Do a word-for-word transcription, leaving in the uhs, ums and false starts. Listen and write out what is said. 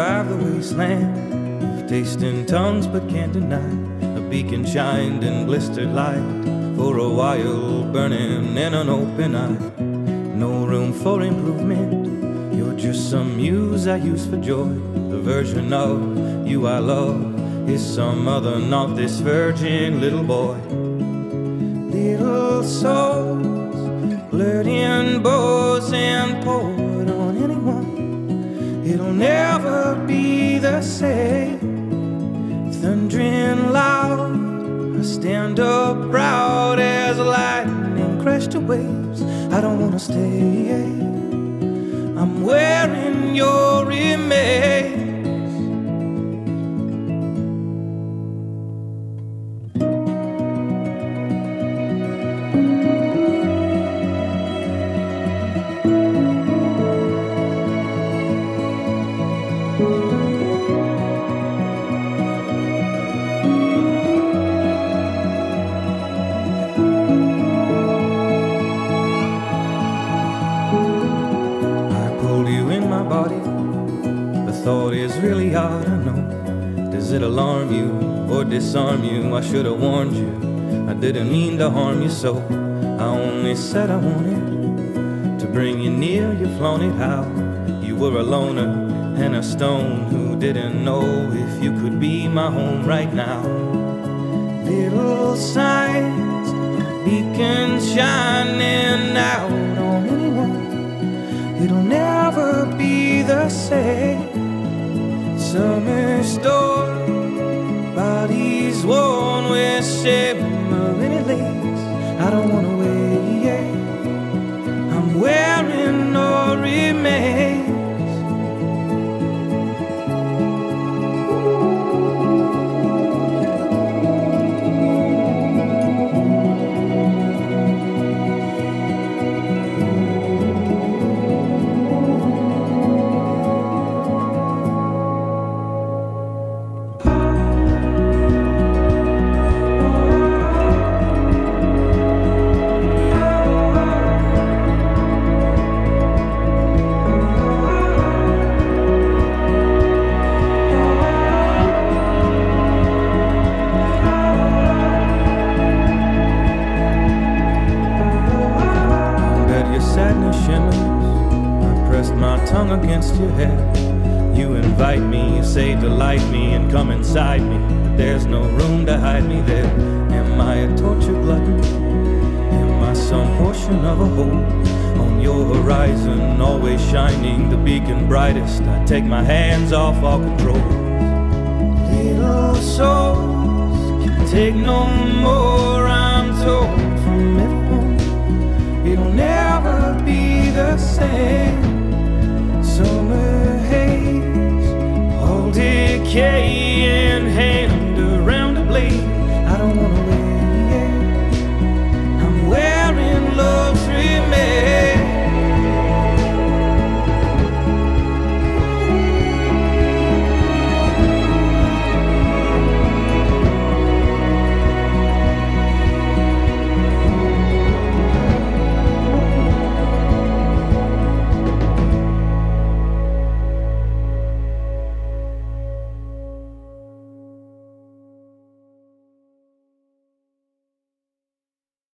survive the wasteland of tasting tongues but can't deny. A beacon shined in blistered light for a while, burning in an open eye. No room for improvement, you're just some muse I use for joy. The version of you I love is some other, not this virgin little boy. Little souls, flirting bows and poured on anyone. It'll never be the same. Thundering loud, I stand up proud as lightning crashed to waves. I don't wanna stay, I'm wearing your remains. Thought is really hard, I know. Does it alarm you or disarm you? I should have warned you, I didn't mean to harm you so. I only said I wanted to bring you near. You've flown it how you were a loner and a stone who didn't know if you could be my home right now. Little signs, beacons shining out on anyone. It'll never be the same. Summer storm, bodies worn with shimmering lace. I don't wanna wait, I'm wearing no remains. Against your head, you invite me, you say delight me and come inside me, but there's no room to hide me there. Am I a tortured glutton? Am I some portion of a whole on your horizon, always shining the beacon brightest? I take my hands off all control. Little souls can take no more, I'm torn from everyone. It'll never be the same. Summer haze, all decay.